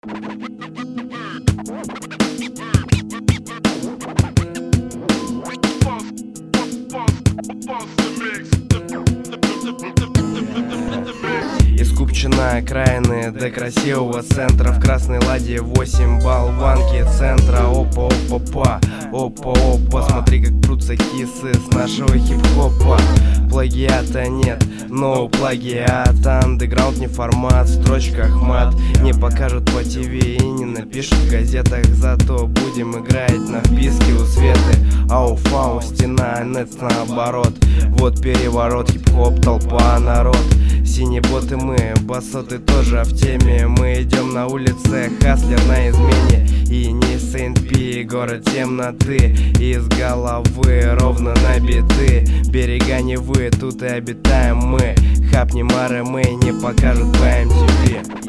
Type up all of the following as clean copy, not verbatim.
Из Купчино окраины до красивого центра, в Красной Ладе 8 болванки центра. Опа-опа-па, опа-опа, смотри, как прутся кисы с нашего хип-хопа. Плагиата нет, но плагиат. Андеграунд не формат, в строчках мат. Не покажут по ТВ и не напишут в газетах. Зато будем играть на вписке у Светы. Ау-фау, стена, нет наоборот. Вот переворот, хип-хоп, толпа, народ. Синие боты мы, басоты тоже в теме. Мы идем на улице, хаслер на измене. И не Сейнт-Пи, город темноты. Из головы ровно набиты берега Невы, тут и обитаем мы. Хапни мары мы, не покажут по MTV.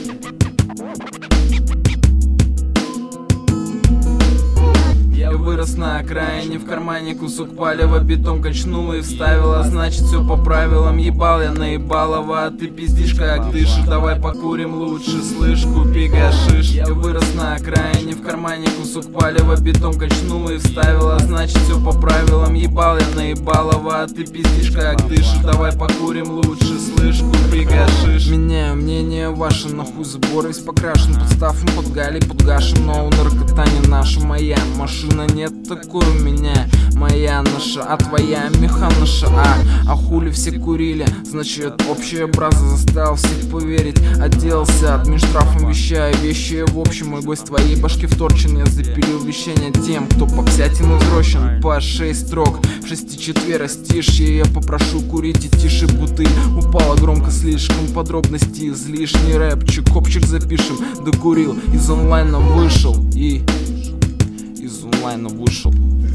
Я вырос на окраине, в кармане кусок палева, бетон качнула и вставила, значит все по правилам. Ебал я наебалова, а ты пиздишь как дышишь. Давай покурим лучше, слышь, купи гашиш. Я вырос на окраине, в кармане кусок палева, бетон качнула и вставила, значит все по правилам. Ебал я наебалова, а ты пиздишь как дышишь. Давай покурим лучше, слышь, купи гашиш. Меняю мнение ваше, нахуй забор весь покрашен, подставим под гали, под гашем, но у наркота не наша. Моя машина нет такой у меня, моя наша, а твоя меха наша. А хули все курили, значит общая браза заставил всех поверить. Отделался админштрафом, вещаю вещи в общем. Мой гость твоей башки вторчен, я запилил вещание тем, кто по псятину взрощен. По 6 строк, в 6-4 растишье. Я попрошу курить и тише, бутыль упала громко слишком, подробности излишний рэпчик, копчик запишем. Докурил, из онлайна вышел и из онлайна вышел.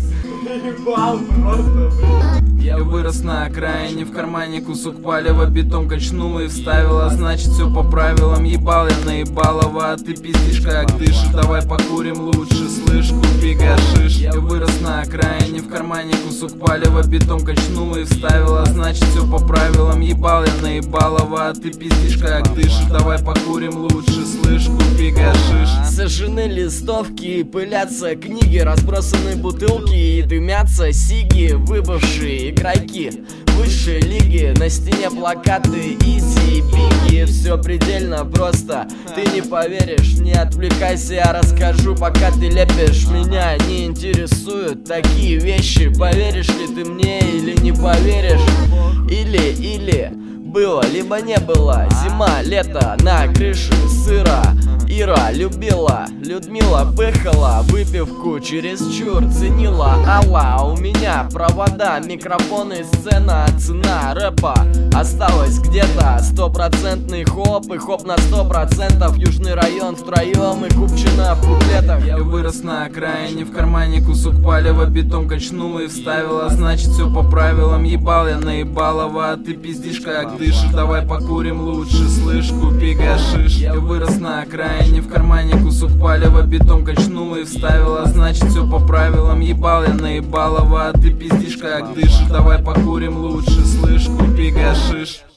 Я вырос на окраине, в кармане кусок палева, бетон качнула и вставила, значит все по правилам. Ебал я наебалова, а ты пиздишь как дышишь. Давай покурим лучше, слышь, купи гашиш. Я вырос на окраине, в кармане кусок палева, бетон качнула и вставила, значит все по правилам. Ебал я наебалова, а ты пиздишь как дышишь. Давай покурим лучше, слышь, купи гашиш. Сожжены листовки, пылятся книги, разбросаны бутылки и дымятся сиги. Выбывшие игроки высшей лиги, на стене плакаты изи, биги. Все предельно просто, ты не поверишь. Не отвлекайся, я расскажу, пока ты лепишь. Меня не интересуют такие вещи. Поверишь ли ты мне или не поверишь? Или было, либо не было. Зима, лето, на крыше сыра. Ира любила, Людмила пыхала, выпивку чересчур ценила. Алла, у меня провода, микрофоны, сцена, цена рэпа осталось где-то. 100% хоп и хоп на 100%. Южный район втроем и Купчино в куплетах. Я вырос на окраине, в кармане кусок палева, бетон качнула и вставила, значит все по правилам. Ебал я наебалова, а ты пиздишь как дышишь. Давай покурим лучше, слышь, купи гашиш. Я вырос на окраине, в кармане кусок палева, бетон качнула и вставила, значит все по правилам. Ебал я наебалова, а ты пиздишь как дышишь. Давай покурим лучше, слышь, купи гашиш.